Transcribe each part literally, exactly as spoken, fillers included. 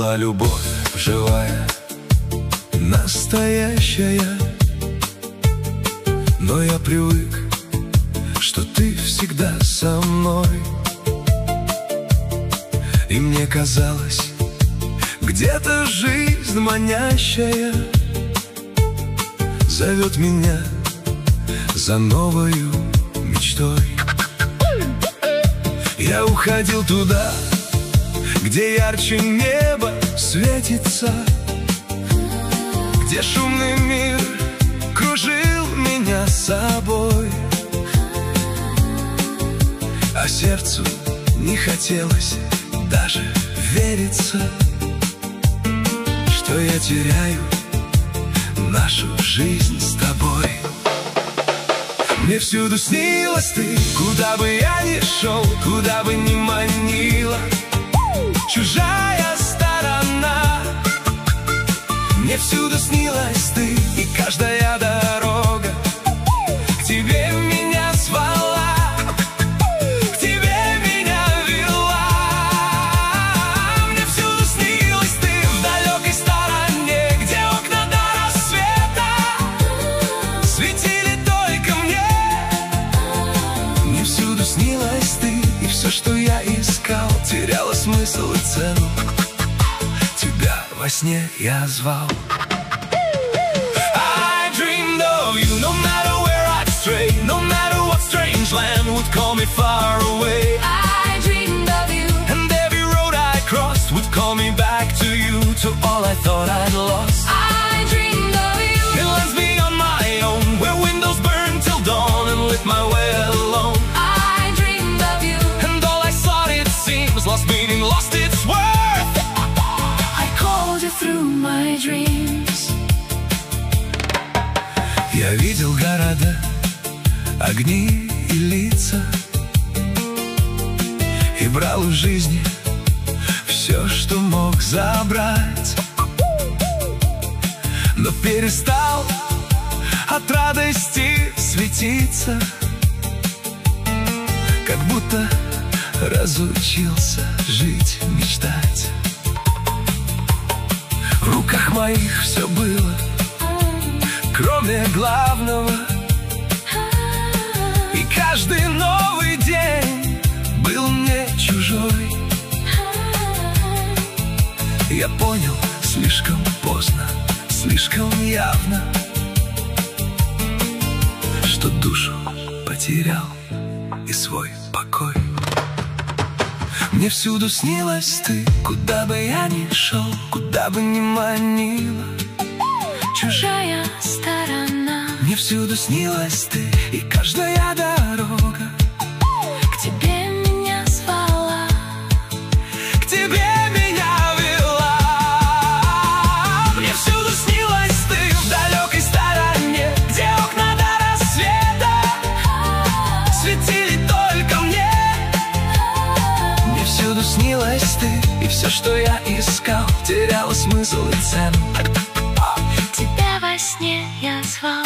была любовь живая, настоящая. Но я привык, что ты всегда со мной. И мне казалось, где-то жизнь манящая зовет меня за новою мечтой. Я уходил туда, где ярче небо светится, где шумный мир кружил меня с собой, а сердцу не хотелось даже вериться, что я теряю нашу жизнь с тобой. Мне всюду снилась ты, куда бы я ни шел, куда бы ни манила чужая сторона. Мне всюду снилась ты, и каждая дорога к тебе меня звала, к тебе меня вела. Мне всюду снилась ты в далекой стороне, где окна до рассвета светили только мне. Мне всюду снилась ты, и все, что я искал, теряло смысл и цену. Тебя во сне я звал. I dreamed of you, no matter where I'd stray, no matter what strange land would call me far away. I dreamed of you, And every road I crossed would call me back to you, to all I thought I'd lost. I dreamed of you, In lands beyond my own, where windows burn till dawn and lit my way alone. I dreamed of you, And all I sought, it seems, lost meaning, lost its worth. I called you through my dreams. Я видел города, огни и лица, и брал у жизни все, что мог забрать, но перестал от радости светиться, как будто разучился жить, мечтать. В руках моих все было, кроме главного, и каждый новый день был мне чужой. Я понял слишком поздно, слишком явно, что душу потерял и свой покой. Мне всюду снилась ты, куда бы я ни шел, куда бы ни манила Чужая сторона, Мне всюду снилась ты, и каждая дорога к тебе меня звала, к тебе меня вела. Мне всюду снилась ты в далекой стороне, где окна до рассвета светили только мне. Мне всюду снилась ты, и все, что я искал, теряло смысл и цену. тебя во сне я звал.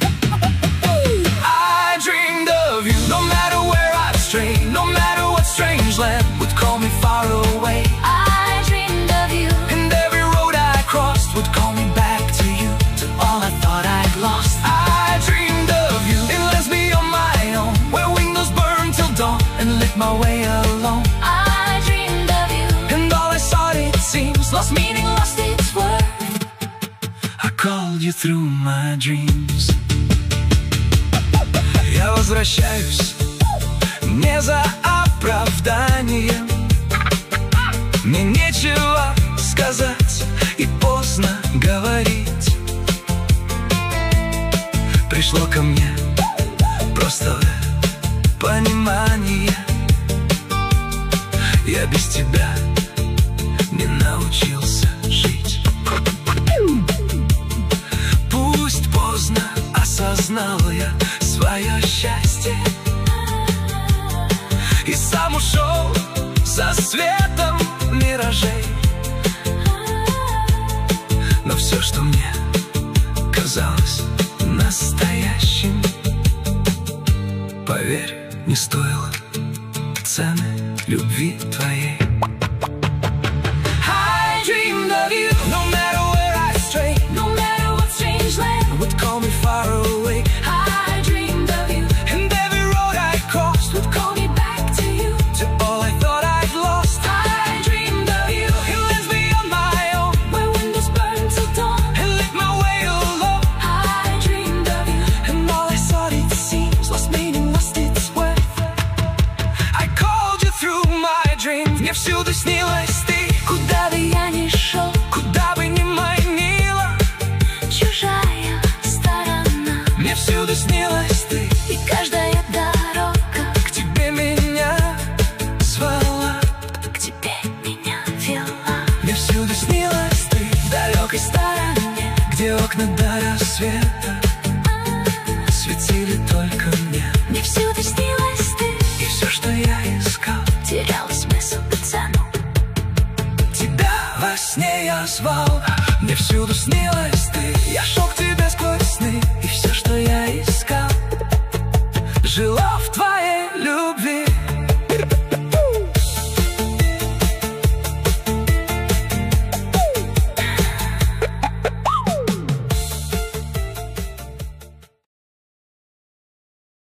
I dreamed of you, no matter where I'd stray, no matter what strange land would call me far away. I dreamed of you, And every road I crossed would call me back to you, to all I thought I'd lost. I dreamed of you in lands beyond my own, where windows burned till dawn and lit my way alone. I dreamed of you, And all I sought, it seems, lost meaning, lost its worth. I called you through my dreams. Я возвращаюсь не за оправданием, мне нечего сказать и поздно говорить. Пришло ко мне просто понимание, я без тебя не научился жить. Пусть поздно осознал я свое счастье и сам ушел за светом миражей. Но все, что мне казалось настоящим, поверь, не стоило цены любви твоей. I dream сне я звал, мне всюду снилась ты. Я шел к тебе сквозь сны, и все